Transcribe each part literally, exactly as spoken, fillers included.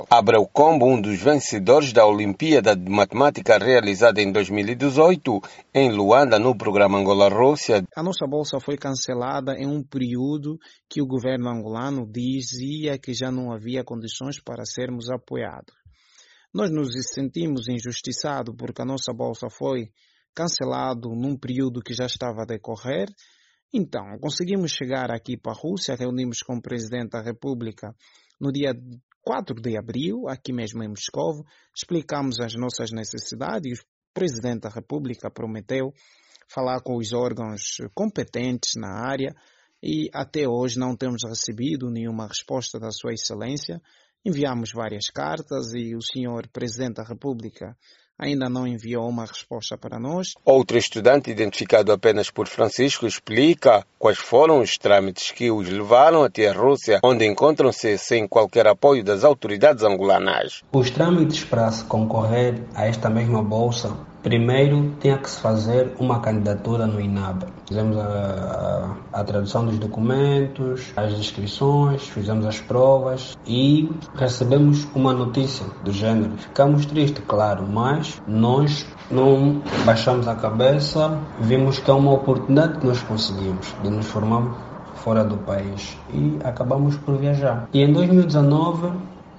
Abreu Combo, um dos vencedores da Olimpíada de Matemática realizada em dois mil e dezoito em Luanda, no programa Angola-Rússia. A nossa bolsa foi cancelada em um período que o governo angolano dizia que já não havia condições para sermos apoiados. Nós nos sentimos injustiçados porque a nossa bolsa foi cancelada num período que já estava a decorrer. Então, conseguimos chegar aqui para a Rússia, reunimos com o Presidente da República no dia quatro de abril, aqui mesmo em Moscovo, explicamos as nossas necessidades. O Presidente da República prometeu falar com os órgãos competentes na área e até hoje não temos recebido nenhuma resposta da Sua Excelência. Enviamos várias cartas e o senhor Presidente da República ainda não enviou uma resposta para nós. Outro estudante, identificado apenas por Francisco, explica quais foram os trâmites que os levaram até a Rússia, onde encontram-se sem qualquer apoio das autoridades angolanas. Os trâmites para se concorrer a esta mesma bolsa, primeiro tinha que se fazer uma candidatura no INAB. Fizemos a, a, a tradução dos documentos, as inscrições, fizemos as provas e recebemos uma notícia do género. Ficamos tristes, claro, mas nós não baixamos a cabeça, vimos que é uma oportunidade que nós conseguimos de nos formar fora do país e acabamos por viajar. E em dois mil e dezenove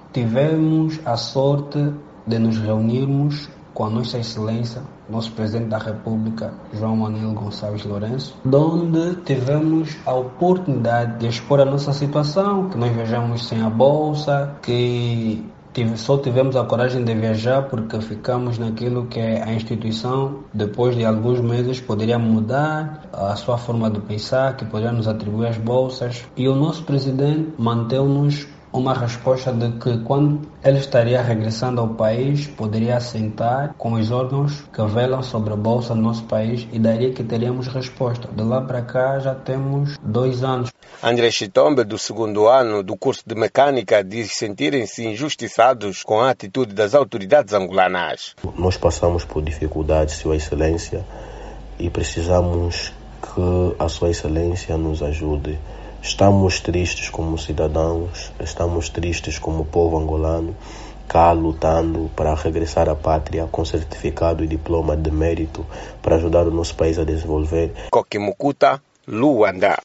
tivemos a sorte de nos reunirmos com a Nossa Excelência, nosso Presidente da República, João Manuel Gonçalves Lourenço, onde tivemos a oportunidade de expor a nossa situação, que nós viajamos sem a bolsa, que só tivemos a coragem de viajar porque ficamos naquilo que é a instituição, depois de alguns meses poderia mudar a sua forma de pensar, que poderia nos atribuir as bolsas, e o nosso Presidente manteve-nos uma resposta de que quando ele estaria regressando ao país, poderia assentar com os órgãos que velam sobre a bolsa no nosso país e daria que teríamos resposta. De lá para cá já temos dois anos. André Chitombe, do segundo ano do curso de mecânica, diz sentirem-se injustiçados com a atitude das autoridades angolanas. Nós passamos por dificuldades, Sua Excelência, e precisamos que a Sua Excelência nos ajude. Estamos tristes como cidadãos, estamos tristes como povo angolano, cá lutando para regressar à pátria com certificado e diploma de mérito para ajudar o nosso país a desenvolver. Koki Mukuta, Luanda.